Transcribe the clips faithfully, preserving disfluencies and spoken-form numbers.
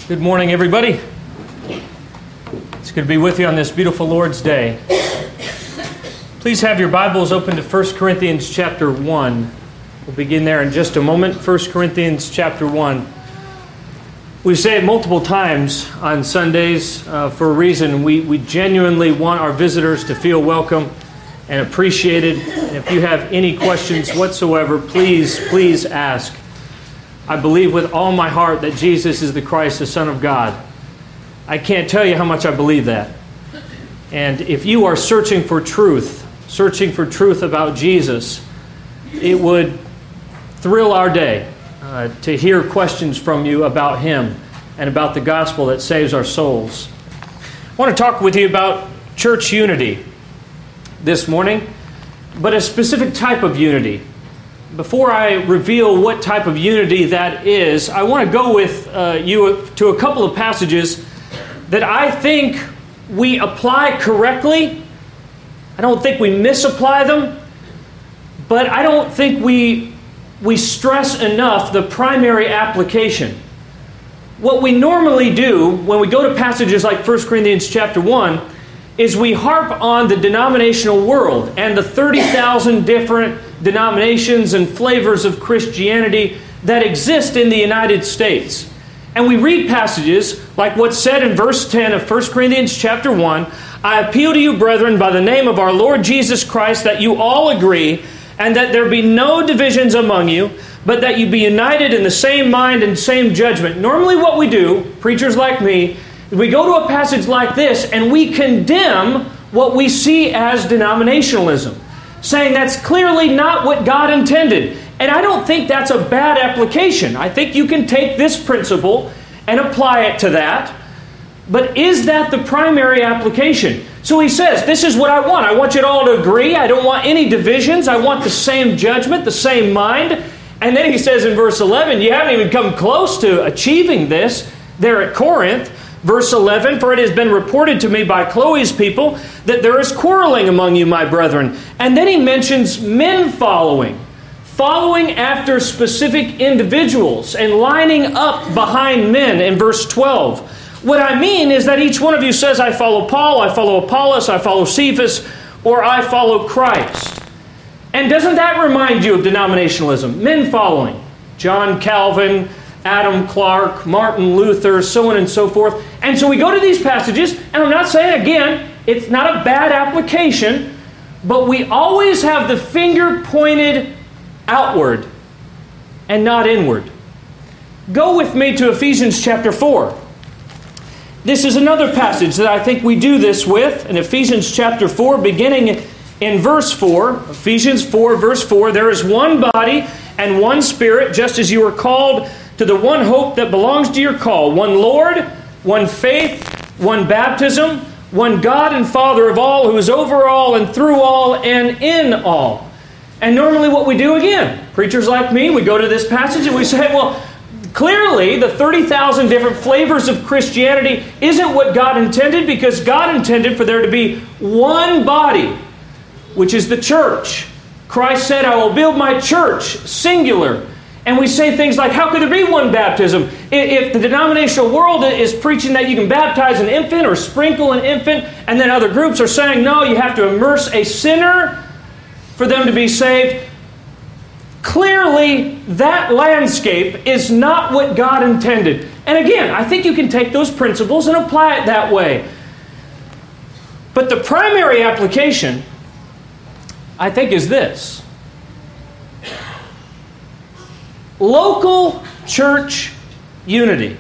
Good morning, everybody. It's good to be with you on this beautiful Lord's Day. Please have your Bibles open to First Corinthians chapter one. We'll begin there in just a moment. First Corinthians chapter one. We say it multiple times on Sundays uh, for a reason. We, we genuinely want our visitors to feel welcome and appreciated. And if you have any questions whatsoever, please, please ask. I believe with all my heart that Jesus is the Christ, the Son of God. I can't tell you how much I believe that. And if you are searching for truth, searching for truth about Jesus, it would thrill our day uh, to hear questions from you about Him and about the gospel that saves our souls. I want to talk with you about church unity this morning, but a specific type of unity. Before I reveal what type of unity that is, I want to go with uh, you to a couple of passages that I think we apply correctly. I don't think we misapply them, but I don't think we we stress enough the primary application. What we normally do when we go to passages like First Corinthians chapter one is we harp on the denominational world and the thirty thousand different denominations and flavors of Christianity that exist in the United States. And we read passages like what's said in verse ten of First Corinthians chapter one, I appeal to you, brethren, by the name of our Lord Jesus Christ, that you all agree, and that there be no divisions among you, but that you be united in the same mind and same judgment. Normally what we do, preachers like me, we go to a passage like this and we condemn what we see as denominationalism, saying that's clearly not what God intended. And I don't think that's a bad application. I think you can take this principle and apply it to that. But is that the primary application? So he says, this is what I want. I want you all to agree. I don't want any divisions. I want the same judgment, the same mind. And then he says in verse eleven, you haven't even come close to achieving this there at Corinth. Verse eleven, for it has been reported to me by Chloe's people that there is quarreling among you, my brethren. And then he mentions men following. Following after specific individuals and lining up behind men in verse twelve. What I mean is that each one of you says, I follow Paul, I follow Apollos, I follow Cephas, or I follow Christ. And doesn't that remind you of denominationalism? Men following. John Calvin, Adam Clark, Martin Luther, so on and so forth. And so we go to these passages, and I'm not saying, again, it's not a bad application, but we always have the finger pointed outward and not inward. Go with me to Ephesians chapter four. This is another passage that I think we do this with. In Ephesians chapter four, beginning in verse four, Ephesians four, verse four, there is one body and one Spirit, just as you are called to the one hope that belongs to your call. One Lord, one faith, one baptism, one God and Father of all, who is over all and through all and in all. And normally what we do again, preachers like me, we go to this passage and we say, well, clearly the thirty thousand different flavors of Christianity isn't what God intended, because God intended for there to be one body, which is the church. Christ said, I will build my church, singular. And we say things like, how could there be one baptism? If the denominational world is preaching that you can baptize an infant or sprinkle an infant, and then other groups are saying, no, you have to immerse a sinner for them to be saved. Clearly, that landscape is not what God intended. And again, I think you can take those principles and apply it that way. But the primary application, I think, is this. Local church unity.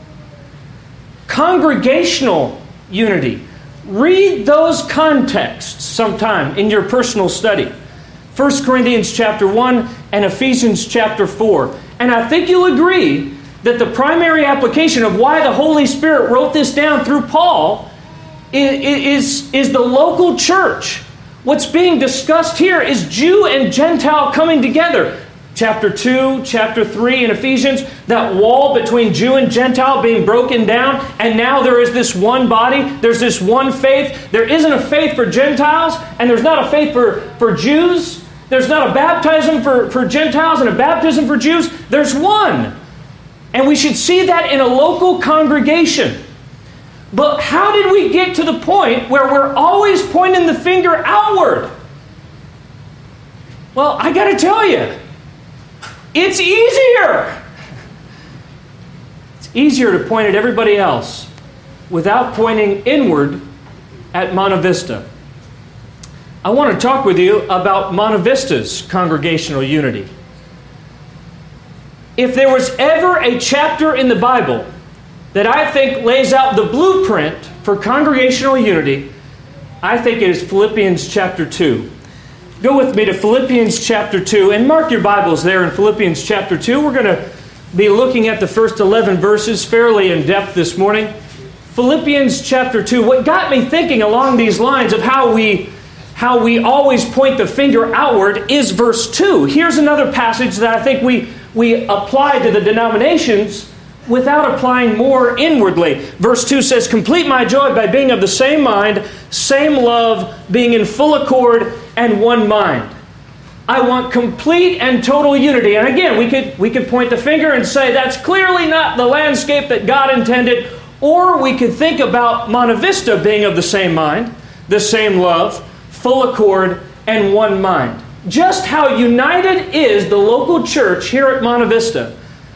Congregational unity. Read those contexts sometime in your personal study. First Corinthians chapter one and Ephesians chapter four. And I think you'll agree that the primary application of why the Holy Spirit wrote this down through Paul is, is, is the local church. What's being discussed here is Jew and Gentile coming together. Chapter two, chapter three in Ephesians, that wall between Jew and Gentile being broken down, and now there is this one body, there's this one faith. There isn't a faith for Gentiles, and there's not a faith for, for Jews. There's not a baptism for, for Gentiles and a baptism for Jews. There's one. And we should see that in a local congregation. But how did we get to the point where we're always pointing the finger outward? Well, I got to tell you, it's easier. It's easier to point at everybody else without pointing inward at Monte Vista. I want to talk with you about Monte Vista's congregational unity. If there was ever a chapter in the Bible that I think lays out the blueprint for congregational unity, I think it is Philippians chapter two. Go with me to Philippians chapter two, and mark your Bibles there in Philippians chapter two. We're going to be looking at the first eleven verses fairly in depth this morning. Philippians chapter two. What got me thinking along these lines of how we, how we always point the finger outward is verse two. Here's another passage that I think we, we apply to the denominations without applying more inwardly. Verse two says, "Complete my joy by being of the same mind, same love, being in full accord, and one mind." I want complete and total unity. And again, we could, we could point the finger and say that's clearly not the landscape that God intended. Or we could think about Monte Vista being of the same mind, the same love, full accord, and one mind. Just how united is the local church here at Monte Vista.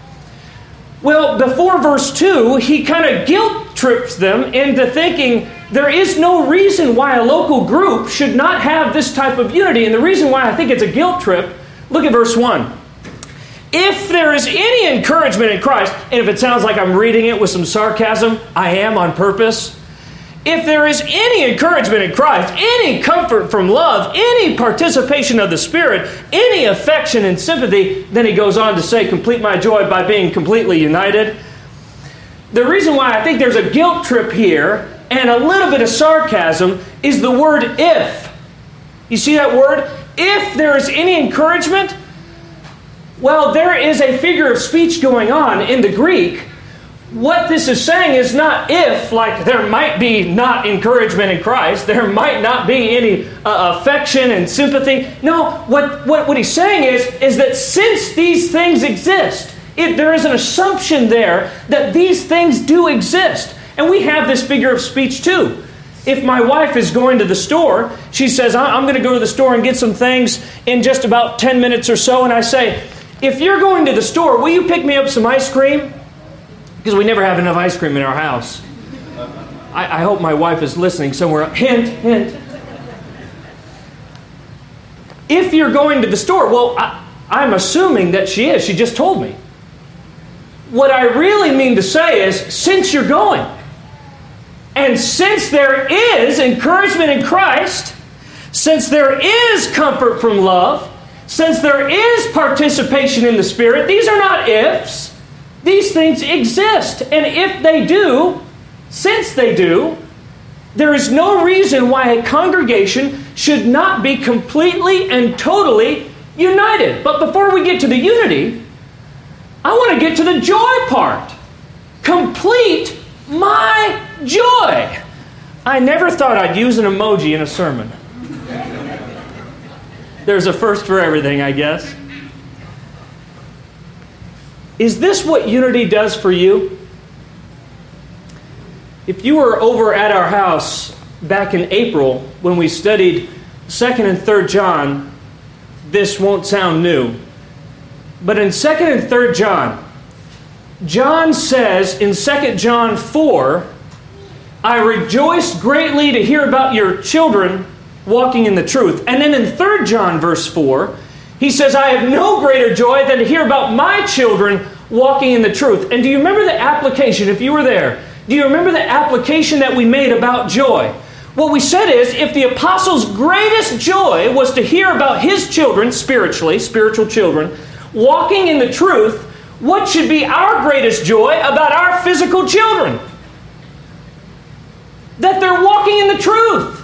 Well, before verse two, he kind of guilt trips them into thinking there is no reason why a local group should not have this type of unity. And the reason why I think it's a guilt trip, look at verse one. "If there is any encouragement in Christ," and if it sounds like I'm reading it with some sarcasm, I am on purpose. "If there is any encouragement in Christ, any comfort from love, any participation of the Spirit, any affection and sympathy," then he goes on to say, "complete my joy by being completely united." The reason why I think there's a guilt trip here and a little bit of sarcasm is the word "if." You see that word? If there is any encouragement, well, there is a figure of speech going on in the Greek. What this is saying is not if, like there might be not encouragement in Christ, there might not be any uh, affection and sympathy. No, what, what, what he's saying is, is that since these things exist, it, there is an assumption there that these things do exist. And we have this figure of speech too. If my wife is going to the store, she says, I'm going to go to the store and get some things in just about ten minutes or so. And I say, if you're going to the store, will you pick me up some ice cream? Because we never have enough ice cream in our house. I, I hope my wife is listening somewhere. Hint, hint. If you're going to the store, well, I, I'm assuming that she is. She just told me. What I really mean to say is, since you're going, and since there is encouragement in Christ, since there is comfort from love, since there is participation in the Spirit, these are not ifs. These things exist. And if they do, since they do, there is no reason why a congregation should not be completely and totally united. But before we get to the unity, I want to get to the joy part. Complete my joy. I never thought I'd use an emoji in a sermon. There's a first for everything, I guess. Is this what unity does for you? If you were over at our house back in April when we studied Second and Third John, this won't sound new. But in Second and Third John, John says in Second John four, "I rejoiced greatly to hear about your children walking in the truth." And then in Third John verse four, he says, "I have no greater joy than to hear about my children walking in the truth." And do you remember the application, if you were there? Do you remember the application that we made about joy? What we said is, if the apostle's greatest joy was to hear about his children, spiritually, spiritual children, walking in the truth, what should be our greatest joy about our physical children? That they're walking in the truth.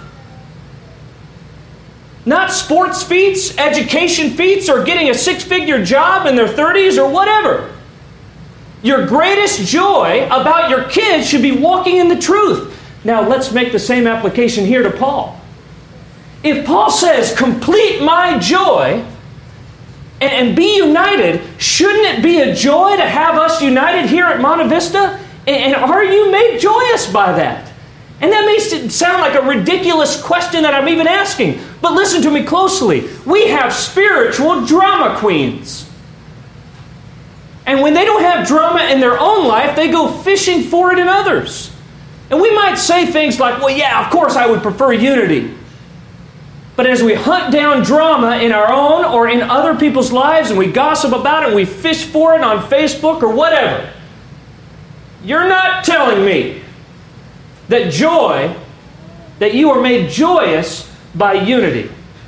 Not sports feats, education feats, or getting a six-figure job in their thirties or whatever. Your greatest joy about your kids should be walking in the truth. Now let's make the same application here to Paul. If Paul says, "complete my joy," and, and be united, shouldn't it be a joy to have us united here at Monte Vista? And, and are you made joyous by that? And that may sound like a ridiculous question that I'm even asking, but listen to me closely. We have spiritual drama queens. And when they don't have drama in their own life, they go fishing for it in others. And we might say things like, well, yeah, of course I would prefer unity. But as we hunt down drama in our own or in other people's lives, and we gossip about it, and we fish for it on Facebook or whatever, you're not telling me that joy, that you are made joyous by unity.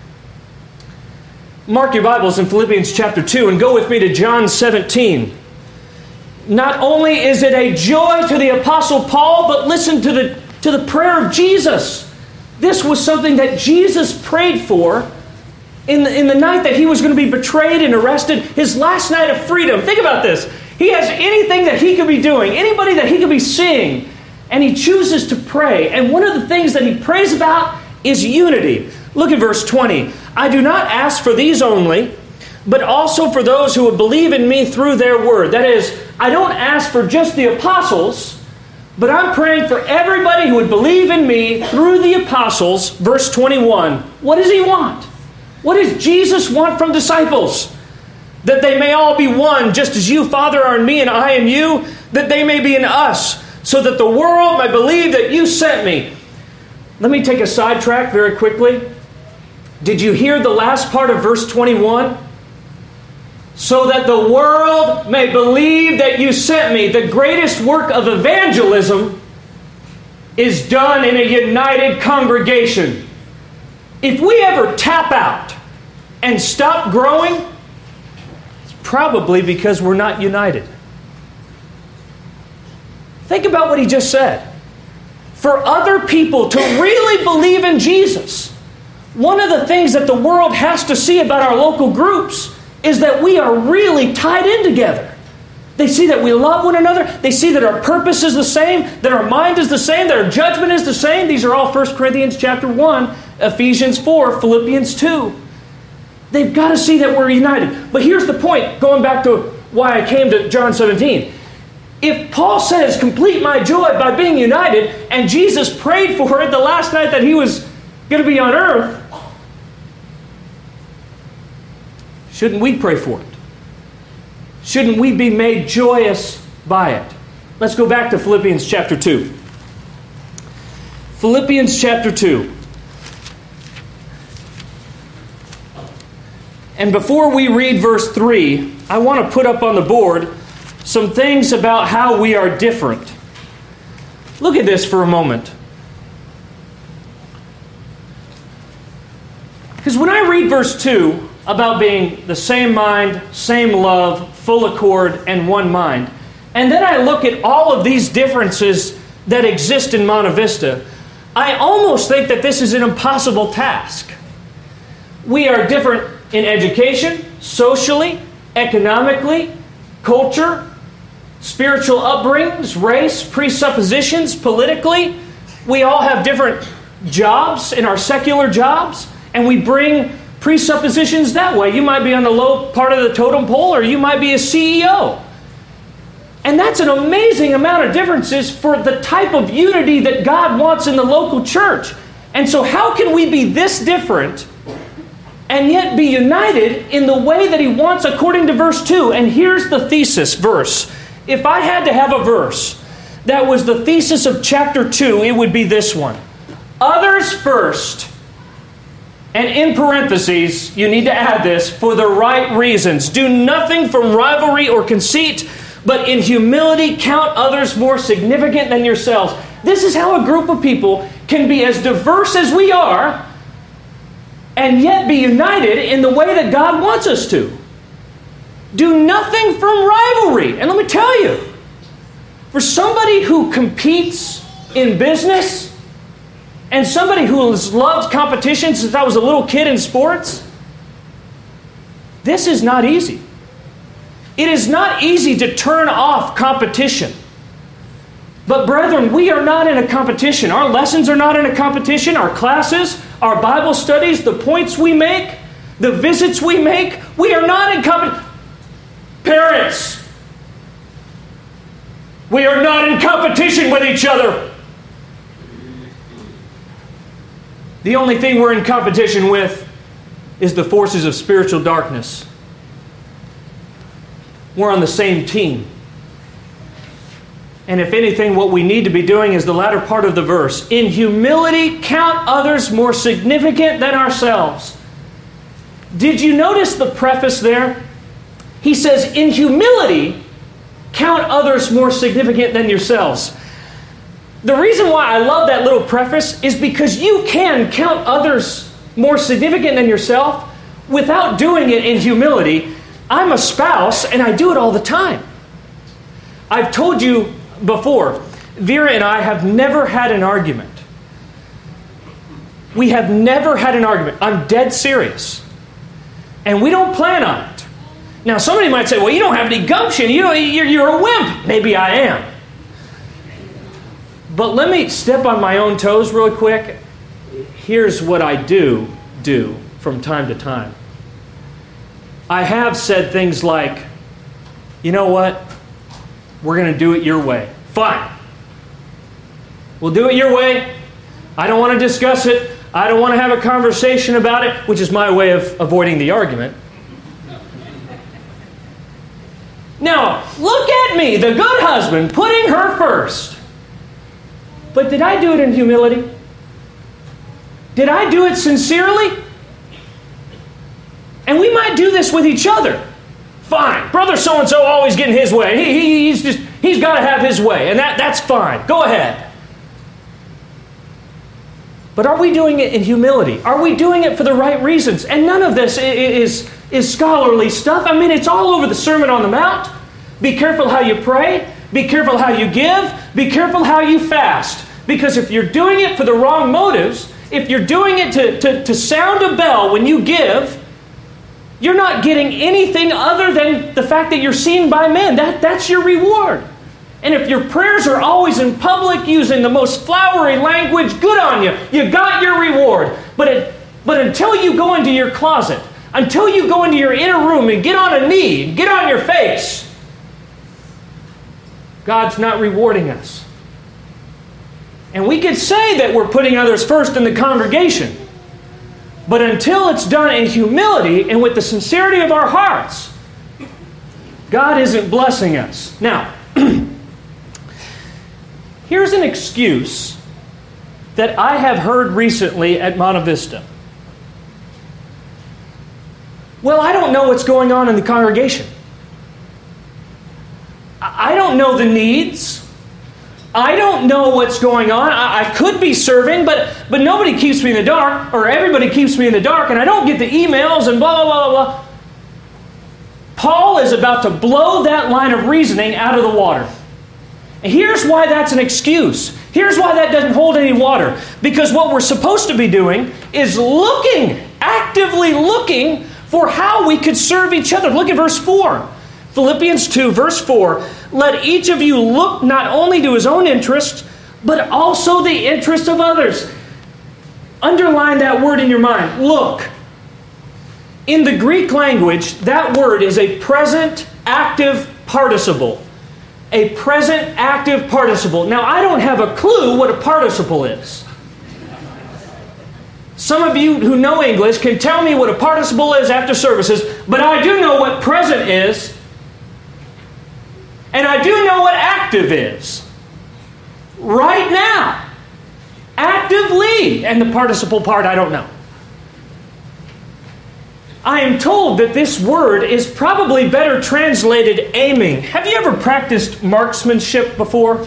Mark your Bibles in Philippians chapter two and go with me to John seventeen. Not only is it a joy to the Apostle Paul, but listen to the, to the prayer of Jesus. This was something that Jesus prayed for in the, in the night that he was going to be betrayed and arrested, his last night of freedom. Think about this. He has anything that he could be doing, anybody that he could be seeing, and he chooses to pray. And one of the things that he prays about is unity. Look at verse twenty. I do not ask for these only, but also for those who would believe in me through their word. That is, I don't ask for just the apostles, but I'm praying for everybody who would believe in me through the apostles. Verse twenty-one. What does he want? What does Jesus want from disciples? That they may all be one, just as you, Father, are in me and I in you, that they may be in us, so that the world may believe that you sent me. Let me take a sidetrack very quickly. Did you hear the last part of verse twenty-one? So that the world may believe that you sent me. The greatest work of evangelism is done in a united congregation. If we ever tap out and stop growing, it's probably because we're not united. Think about what he just said. For other people to really believe in Jesus, one of the things that the world has to see about our local groups is that we are really tied in together. They see that we love one another. They see that our purpose is the same, that our mind is the same, that our judgment is the same. These are all First Corinthians chapter one, Ephesians four, Philippians two. They've got to see that we're united. But here's the point, going back to why I came to John seventeen. If Paul says, complete my joy by being united, and Jesus prayed for it the last night that he was going to be on earth, shouldn't we pray for it? Shouldn't we be made joyous by it? Let's go back to Philippians chapter two. Philippians chapter two. And before we read verse three, I want to put up on the board some things about how we are different. Look at this for a moment. Because when I read verse two about being the same mind, same love, full accord, and one mind, and then I look at all of these differences that exist in Monte Vista, I almost think that this is an impossible task. We are different in education, socially, economically, culture, spiritual upbringings, race, presuppositions, politically. We all have different jobs in our secular jobs, and we bring presuppositions that way. You might be on the low part of the totem pole, or you might be a C E O. And that's an amazing amount of differences for the type of unity that God wants in the local church. And so how can we be this different and yet be united in the way that He wants according to verse two? And here's the thesis verse. If I had to have a verse that was the thesis of chapter two, it would be this one. Others first. And in parentheses, you need to add this, for the right reasons. Do nothing from rivalry or conceit, but in humility count others more significant than yourselves. This is how a group of people can be as diverse as we are, and yet be united in the way that God wants us to. Do nothing from rivalry. And let me tell you, for somebody who competes in business, and somebody who has loved competition since I was a little kid in sports, this is not easy. It is not easy to turn off competition. But brethren, we are not in a competition. Our lessons are not in a competition. Our classes, our Bible studies, the points we make, the visits we make, we are not in competition. Parents, we are not in competition with each other. The only thing we're in competition with is the forces of spiritual darkness. We're on the same team. And if anything, what we need to be doing is the latter part of the verse. In humility, count others more significant than ourselves. Did you notice the preface there? He says, in humility, count others more significant than yourselves. The reason why I love that little preface is because you can count others more significant than yourself without doing it in humility. I'm a spouse and I do it all the time. I've told you before, Vera and I have never had an argument. We have never had an argument. I'm dead serious. And we don't plan on it. Now somebody might say, well, you don't have any gumption. You know, you're, you're a wimp. Maybe I am. But let me step on my own toes real quick. Here's what I do do from time to time. I have said things like, you know what? We're going to do it your way. Fine. We'll do it your way. I don't want to discuss it. I don't want to have a conversation about it, which is my way of avoiding the argument. Now, look at me, the good husband, putting her first. But did I do it in humility? Did I do it sincerely? And we might do this with each other. Fine. Brother so-and-so always getting his way. He, he, he's just, he's got to have his way. And that, that's fine. Go ahead. But are we doing it in humility? Are we doing it for the right reasons? And none of this is, is scholarly stuff. I mean, it's all over the Sermon on the Mount. Be careful how you pray. Be careful how you give. Be careful how you fast. Because if you're doing it for the wrong motives, if you're doing it to, to, to sound a bell when you give, you're not getting anything other than the fact that you're seen by men. That, that's your reward. And if your prayers are always in public using the most flowery language, good on you. You got your reward. But it, but until you go into your closet, until you go into your inner room and get on a knee, and get on your face, God's not rewarding us. And we could say that we're putting others first in the congregation. But until it's done in humility and with the sincerity of our hearts, God isn't blessing us. Now, here's an excuse that I have heard recently at Monte Vista. Well, I don't know what's going on in the congregation. I don't know the needs. I don't know what's going on. I, I could be serving, but, but nobody keeps me in the dark, or everybody keeps me in the dark, and I don't get the emails and blah, blah, blah, blah. Paul is about to blow that line of reasoning out of the water. And here's why that's an excuse. Here's why that doesn't hold any water. Because what we're supposed to be doing is looking, actively looking for how we could serve each other. Look at verse four. Philippians two, verse four. Let each of you look not only to his own interest, but also the interest of others. Underline that word in your mind. Look. In the Greek language, that word is a present active participle. A present active participle. Now, I don't have a clue what a participle is. Some of you who know English can tell me what a participle is after services, but I do know what present is. And I do know what active is. Right now. Actively. And the participle part, I don't know. I am told that this word is probably better translated aiming. Have you ever practiced marksmanship before?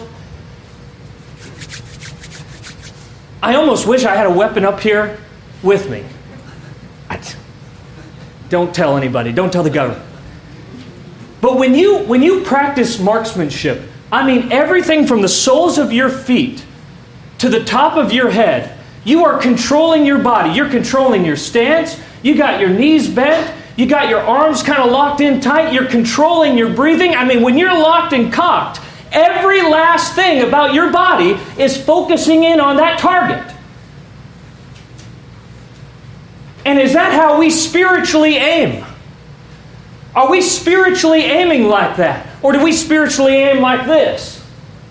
I almost wish I had a weapon up here with me. I, don't tell anybody. Don't tell the government. But when you when you practice marksmanship, I mean everything from the soles of your feet to the top of your head, you are controlling your body. You're controlling your stance. You got your knees bent. You got your arms kind of locked in tight. You're controlling your breathing. I mean, when you're locked and cocked, every last thing about your body is focusing in on that target. And is that how we spiritually aim? Are we spiritually aiming like that? Or do we spiritually aim like this?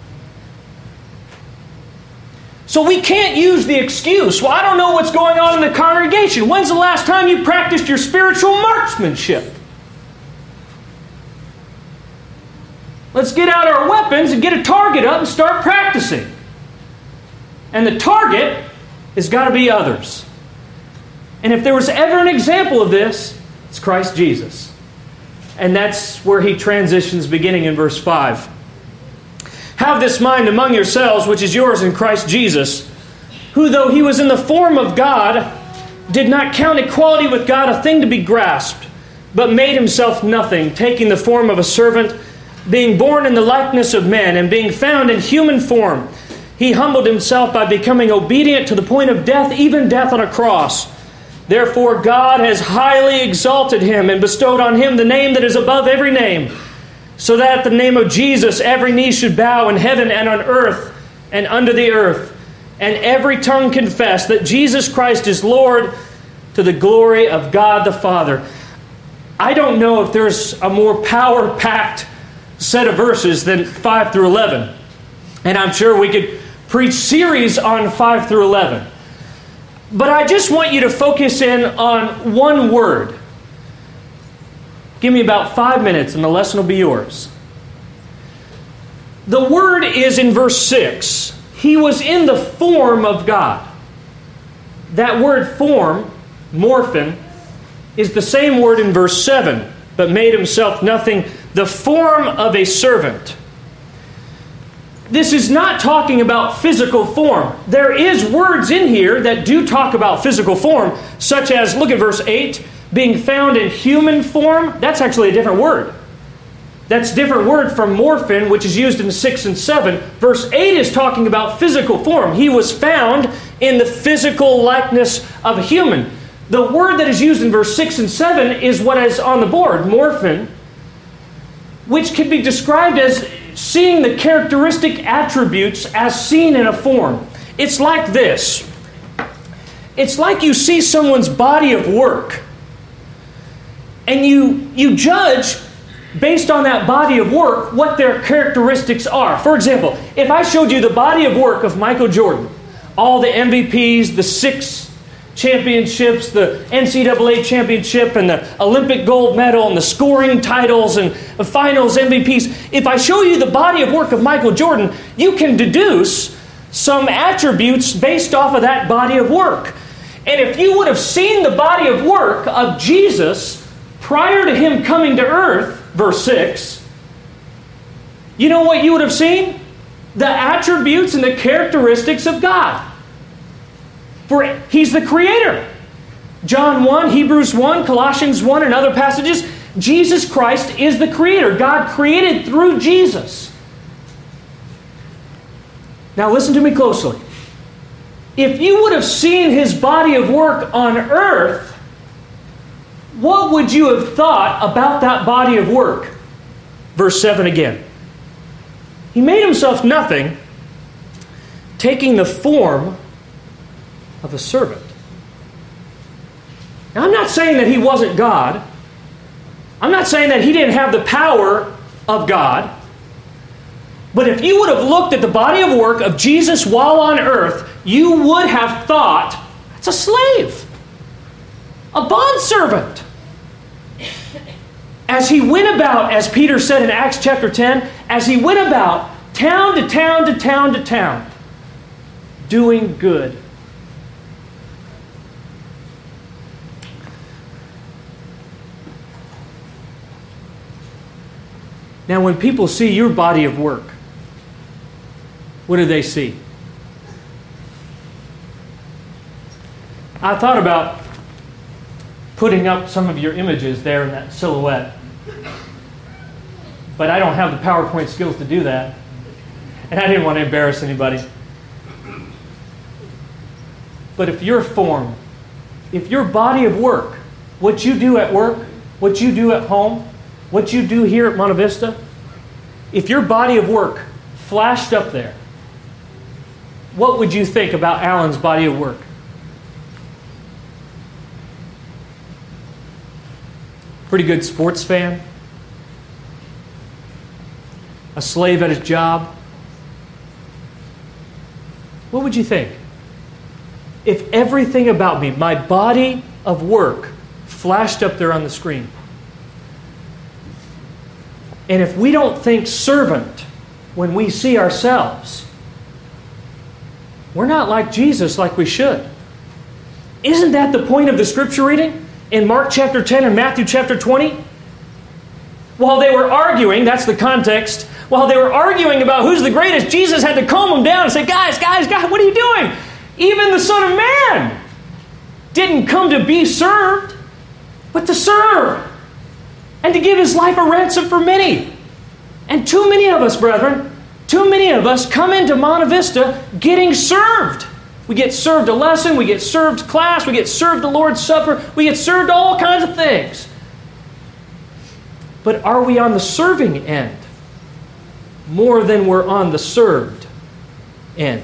So we can't use the excuse, well, I don't know what's going on in the congregation. When's the last time you practiced your spiritual marksmanship? Let's get out our weapons and get a target up and start practicing. And the target has got to be others. And if there was ever an example of this, it's Christ Jesus. And that's where he transitions beginning in verse five. Have this mind among yourselves, which is yours in Christ Jesus, who though he was in the form of God, did not count equality with God a thing to be grasped, but made himself nothing, taking the form of a servant, being born in the likeness of men, and being found in human form, he humbled himself by becoming obedient to the point of death, even death on a cross. Therefore God has highly exalted him and bestowed on him the name that is above every name, so that at the name of Jesus every knee should bow in heaven and on earth and under the earth, and every tongue confess that Jesus Christ is Lord, to the glory of God the Father. I don't know if there's a more power-packed set of verses than five through eleven. And I'm sure we could preach series on five through eleven. But I just want you to focus in on one word. Give me about five minutes and the lesson will be yours. The word is in verse six. He was in the form of God. That word form, morphin, is the same word in verse seven, but made himself nothing, the form of a servant. This is not talking about physical form. There is words in here that do talk about physical form, such as, look at verse eight, being found in human form. That's actually a different word. That's a different word from morphin, which is used in six and seven. Verse eight is talking about physical form. He was found in the physical likeness of a human. The word that is used in verse six and seven is what is on the board, morphin, which can be described as seeing the characteristic attributes as seen in a form. It's like this. It's like you see someone's body of work, and you, you judge based on that body of work what their characteristics are. For example, if I showed you the body of work of Michael Jordan, all the M V Ps, the six championships, the N C double A championship, and the Olympic gold medal, and the scoring titles, and the finals M V Ps. If I show you the body of work of Michael Jordan, you can deduce some attributes based off of that body of work. And if you would have seen the body of work of Jesus prior to him coming to earth, verse six, you know what you would have seen? The attributes and the characteristics of God. For he's the creator. John one, Hebrews one, Colossians one, and other passages, Jesus Christ is the creator. God created through Jesus. Now listen to me closely. If you would have seen his body of work on earth, what would you have thought about that body of work? Verse seven again. He made himself nothing, taking the form of a servant. Now, I'm not saying that he wasn't God. I'm not saying that he didn't have the power of God. But if you would have looked at the body of work of Jesus while on earth, you would have thought, it's a slave, a bondservant. As he went about, as Peter said in Acts chapter ten, as he went about town to town to town to town, doing good. Now, when people see your body of work, what do they see? I thought about putting up some of your images there in that silhouette, but I don't have the PowerPoint skills to do that, and I didn't want to embarrass anybody. But if your form, if your body of work, what you do at work, what you do at home, what you do here at Monte Vista, if your body of work flashed up there, what would you think about Alan's body of work? Pretty good sports fan? A slave at his job? What would you think? If everything about me, my body of work, flashed up there on the screen. And if we don't think servant when we see ourselves, we're not like Jesus like we should. Isn't that the point of the scripture reading in Mark chapter ten and Matthew chapter twenty? While they were arguing, that's the context, while they were arguing about who's the greatest, Jesus had to calm them down and say, guys, guys, guys, what are you doing? Even the Son of Man didn't come to be served, but to serve and to give His life a ransom for many. And too many of us, brethren, too many of us come into Monte Vista getting served. We get served a lesson, we get served class, we get served the Lord's Supper, we get served all kinds of things. But are we on the serving end more than we're on the served end?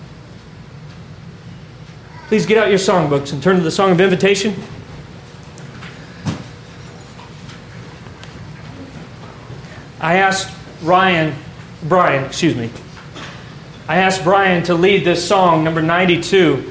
Please get out your songbooks and turn to the Song of Invitation. I asked Ryan, Brian, excuse me. I asked Brian to lead this song, number ninety-two,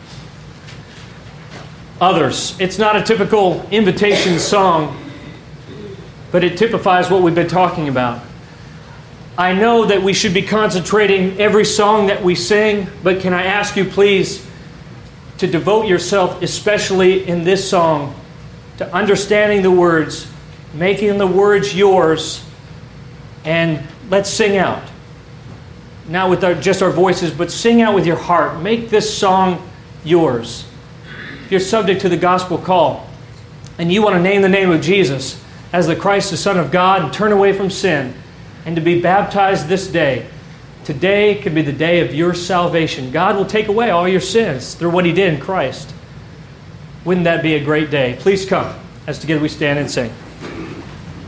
Others. It's not a typical invitation song, but it typifies what we've been talking about. I know that we should be concentrating every song that we sing, but can I ask you please to devote yourself, especially in this song, to understanding the words, making the words yours, and let's sing out. Not with our, just our voices, but sing out with your heart. Make this song yours. If you're subject to the gospel call, and you want to name the name of Jesus as the Christ, the Son of God, and turn away from sin, and to be baptized this day, today could be the day of your salvation. God will take away all your sins through what He did in Christ. Wouldn't that be a great day? Please come as together we stand and sing.